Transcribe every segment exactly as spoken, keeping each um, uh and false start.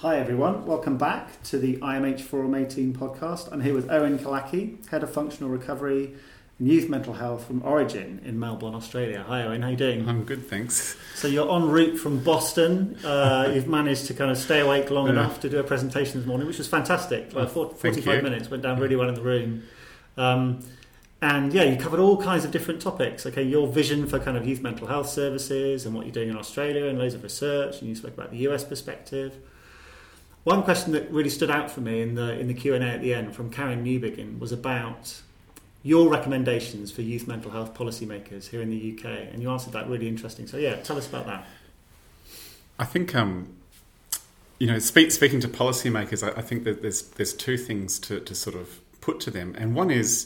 Hi everyone, welcome back to the I M H Forum eighteen podcast. I'm here with Owen Kalaki, Head of Functional Recovery and Youth Mental Health from Origin in Melbourne, Australia. Hi Owen, how are you doing? I'm good, thanks. So you're en route from Boston. Uh, you've managed to kind of stay awake long Yeah. enough to do a presentation this morning, which was fantastic. Like Oh, forty-five minutes, went down really well in the room. Um, and yeah, you covered all kinds of different topics. Okay, your vision for kind of youth mental health services and what you're doing in Australia and loads of research, and you spoke about the U S perspective. One question that really stood out for me in the in the Q and A at the end from Karen Newbegin was about your recommendations for youth mental health policymakers here in the U K, and you answered that really interesting. So yeah, tell us about that. I think, um, you know, speak, speaking to policymakers, I, I think that there's there's two things to, to sort of put to them, and one is,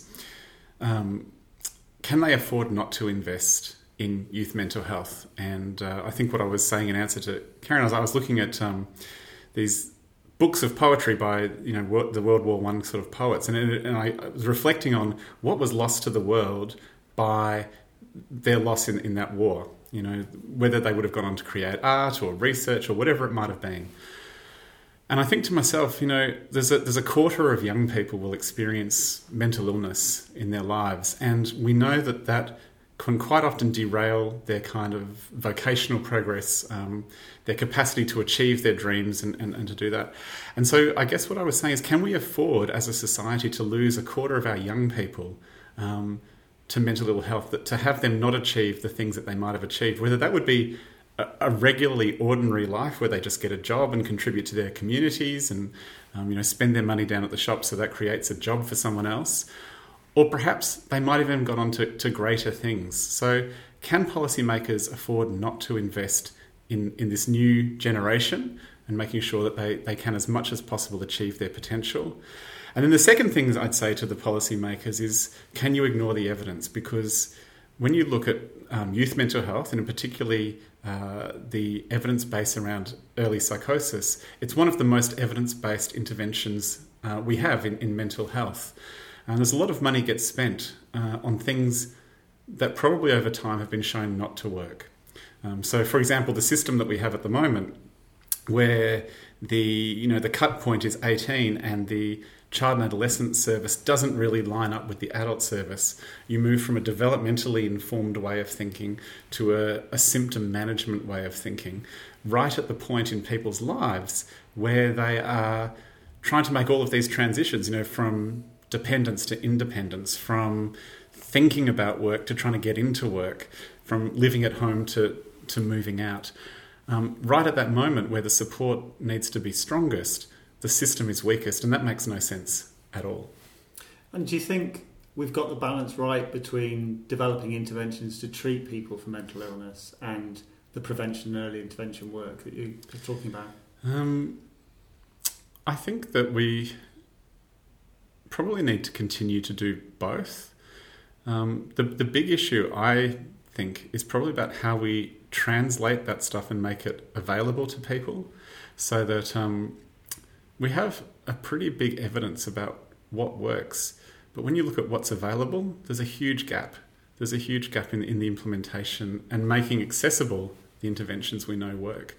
um, can they afford not to invest in youth mental health? And uh, I think what I was saying in answer to Karen, I was, I was looking at um, these books of poetry by, you know, wor- the World War One sort of poets, and, it, and I was reflecting on what was lost to the world by their loss in, in that war. You know, whether they would have gone on to create art or research or whatever it might have been. And I think to myself, you know, there's a there's a quarter of young people will experience mental illness in their lives, and we know that that can quite often derail their kind of vocational progress, um, their capacity to achieve their dreams and, and, and to do that. And so I guess what I was saying is, can we afford as a society to lose a quarter of our young people um, to mental ill health, that to have them not achieve the things that they might have achieved, whether that would be a, a regularly ordinary life where they just get a job and contribute to their communities and um, you know, spend their money down at the shop so that creates a job for someone else. Or perhaps they might have even gone on to, to greater things. So can policymakers afford not to invest in, in this new generation and making sure that they, they can as much as possible achieve their potential? And then the second thing I'd say to the policymakers is, can you ignore the evidence? Because when you look at um, youth mental health, and particularly uh, the evidence base around early psychosis, it's one of the most evidence-based interventions uh, we have in, in mental health. And there's a lot of money gets spent uh, on things that probably over time have been shown not to work. Um, so, for example, the system that we have at the moment, where the you know the cut point is eighteen and the child and adolescent service doesn't really line up with the adult service. You move from a developmentally informed way of thinking to a, a symptom management way of thinking, right at the point in people's lives where they are trying to make all of these transitions, you know, from dependence to independence, from thinking about work to trying to get into work, from living at home to, to moving out. Um, right at that moment where the support needs to be strongest, the system is weakest, and that makes no sense at all. And do you think we've got the balance right between developing interventions to treat people for mental illness and the prevention and early intervention work that you were talking about? Um, I think that we probably need to continue to do both. Um, the the big issue, I think, is probably about how we translate that stuff and make it available to people, so that um, we have a pretty big evidence about what works. But when you look at what's available, there's a huge gap. There's a huge gap in, in the implementation and making accessible the interventions we know work.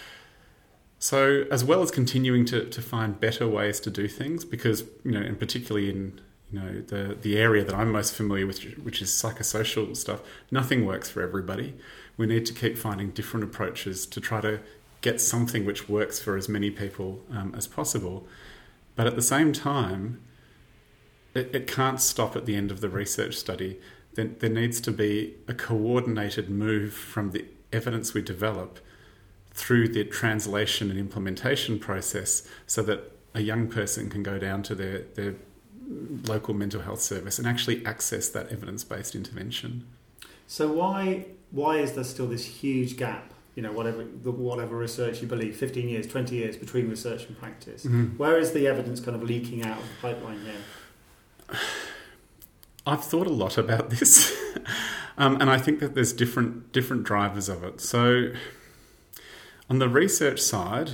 So as well as continuing to, to find better ways to do things, because, you know, and particularly in, you know, the, the area that I'm most familiar with, which is psychosocial stuff, nothing works for everybody. We need to keep finding different approaches to try to get something which works for as many people um, as possible. But at the same time, it, it can't stop at the end of the research study. There, there needs to be a coordinated move from the evidence we develop through the translation and implementation process, so that a young person can go down to their, their local mental health service and actually access that evidence-based intervention. So why why is there still this huge gap, you know, whatever the, whatever research you believe, fifteen years, twenty years between research and practice? Mm-hmm. Where is the evidence kind of leaking out of the pipeline here? I've thought a lot about this, um, and I think that there's different different drivers of it. So on the research side,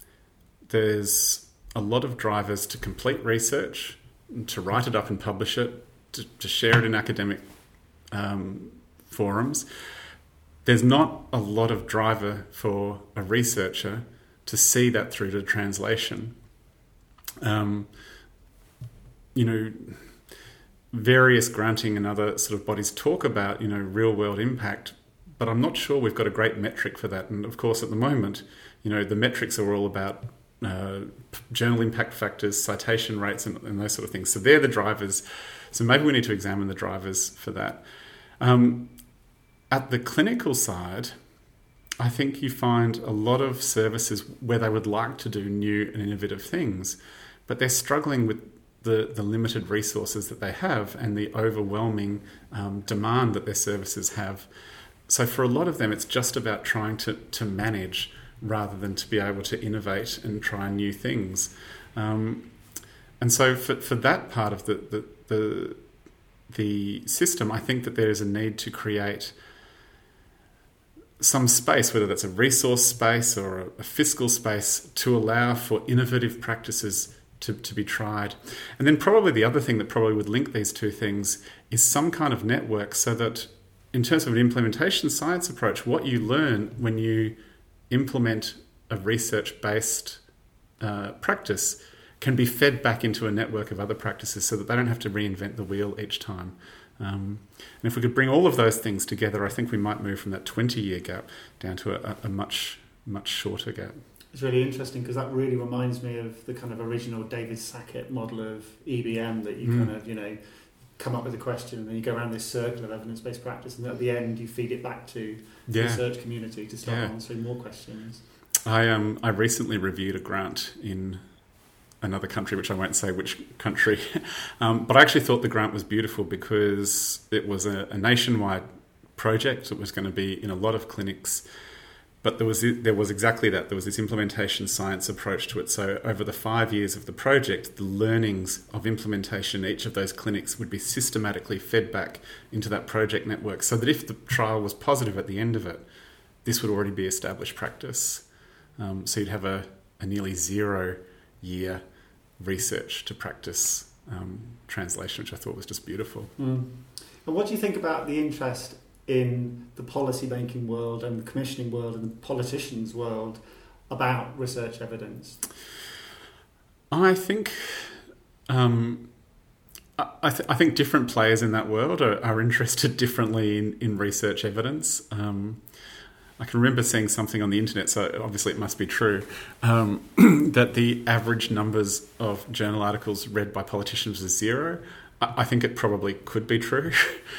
there's a lot of drivers to complete research, to write it up and publish it, to, to share it in academic um, forums. There's not a lot of driver for a researcher to see that through to translation. Um, you know, various granting and other sort of bodies talk about, you know, real world impact, but I'm not sure we've got a great metric for that. And of course, at the moment, you know, the metrics are all about uh, journal impact factors, citation rates, and, and those sort of things. So they're the drivers. So maybe we need to examine the drivers for that. Um, at the clinical side, I think you find a lot of services where they would like to do new and innovative things, but they're struggling with the, the limited resources that they have and the overwhelming um, demand that their services have. So for a lot of them, it's just about trying to, to manage rather than to be able to innovate and try new things. Um, and so for, for that part of the, the, the, the system, I think that there is a need to create some space, whether that's a resource space or a, a fiscal space, to allow for innovative practices to, to be tried. And then probably the other thing that probably would link these two things is some kind of network, so that in terms of an implementation science approach, what you learn when you implement a research-based uh, practice can be fed back into a network of other practices so that they don't have to reinvent the wheel each time. Um, and if we could bring all of those things together, I think we might move from that twenty-year gap down to a, a much, much shorter gap. It's really interesting because that really reminds me of the kind of original David Sackett model of E B M, that you mm. kind of, you know, come up with a question and then you go around this circle of evidence-based practice, and at the end you feed it back to the yeah. research community to start yeah. answering more questions. I um I recently reviewed a grant in another country, which I won't say which country, um, but I actually thought the grant was beautiful because it was a, a nationwide project. It was going to be in a lot of clinics, but there was there was exactly that. There was this implementation science approach to it. So over the five years of the project, the learnings of implementation in each of those clinics would be systematically fed back into that project network, so that if the trial was positive at the end of it, this would already be established practice. Um, so you'd have a, a nearly zero year research to practice um, translation, which I thought was just beautiful. Mm. And what do you think about the interest in the policy making world and the commissioning world and the politicians' world about research evidence? I think um, I, th- I think different players in that world are, are interested differently in, in research evidence. Um, I can remember seeing something on the internet, so obviously it must be true, um, that the average numbers of journal articles read by politicians is zero. I, I think it probably could be true.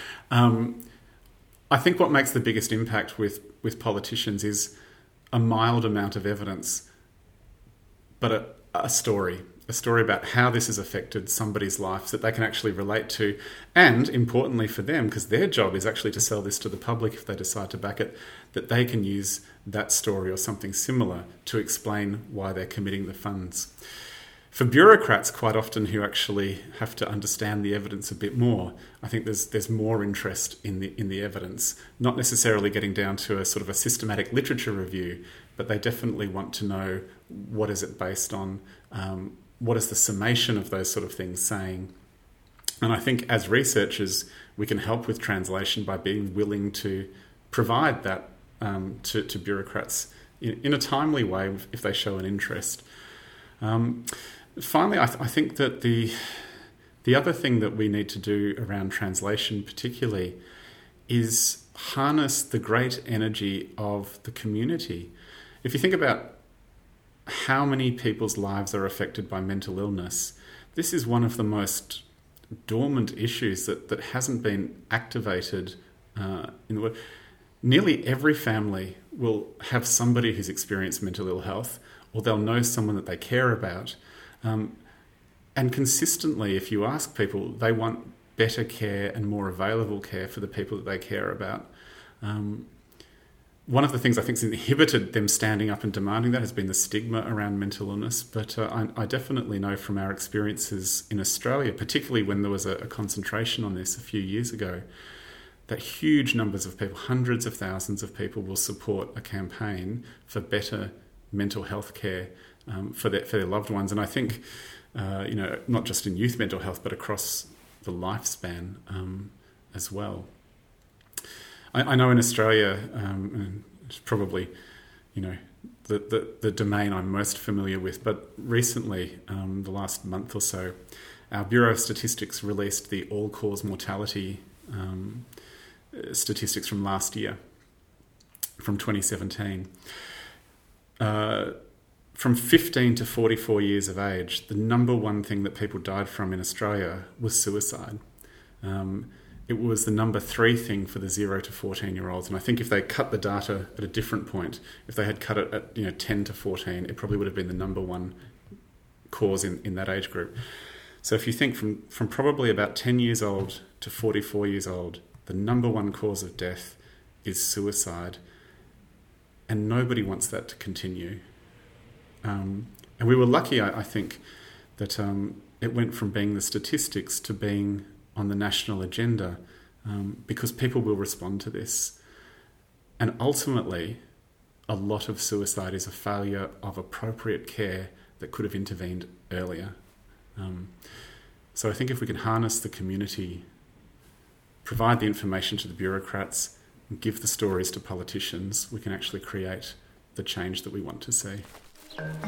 um, I think what makes the biggest impact with, with politicians is a mild amount of evidence, but a, a story. A story about how this has affected somebody's life that they can actually relate to, and importantly for them, because their job is actually to sell this to the public if they decide to back it, that they can use that story or something similar to explain why they're committing the funds. For bureaucrats, quite often, who actually have to understand the evidence a bit more, I think there's there's more interest in the in the evidence, not necessarily getting down to a sort of a systematic literature review, but they definitely want to know what is it based on. Um, What is the summation of those sort of things saying? And I think as researchers, we can help with translation by being willing to provide that um, to, to bureaucrats in, in a timely way if they show an interest. Um, finally, I, th- I think that the the other thing that we need to do around translation particularly is harness the great energy of the community. If you think about how many people's lives are affected by mental illness, this is one of the most dormant issues that, that hasn't been activated uh, in the world. Nearly every family will have somebody who's experienced mental ill health, or they'll know someone that they care about. Um, and consistently, if you ask people, they want better care and more available care for the people that they care about. Um, One of the things I think has inhibited them standing up and demanding that has been the stigma around mental illness. But uh, I, I definitely know from our experiences in Australia, particularly when there was a, a concentration on this a few years ago, that huge numbers of people, hundreds of thousands of people, will support a campaign for better mental health care um, for, their, for their loved ones. And I think, uh, you know, not just in youth mental health, but across the lifespan um, as well. I know in Australia, um, and it's probably you know, the, the, the domain I'm most familiar with. But recently, um, the last month or so, our Bureau of Statistics released the all-cause mortality um, statistics from last year, from twenty seventeen. Uh, from fifteen to forty-four years of age, the number one thing that people died from in Australia was suicide. Um, it was the number three thing for the zero to fourteen-year-olds. And I think if they cut the data at a different point, if they had cut it at, you know, ten to fourteen, it probably would have been the number one cause in, in that age group. So if you think from, from probably about ten years old to forty-four years old, the number one cause of death is suicide. And nobody wants that to continue. Um, and we were lucky, I, I think, that um, it went from being the statistics to being on the national agenda, um, because people will respond to this. And ultimately, a lot of suicide is a failure of appropriate care that could have intervened earlier. Um, so I think if we can harness the community, provide the information to the bureaucrats, and give the stories to politicians, we can actually create the change that we want to see.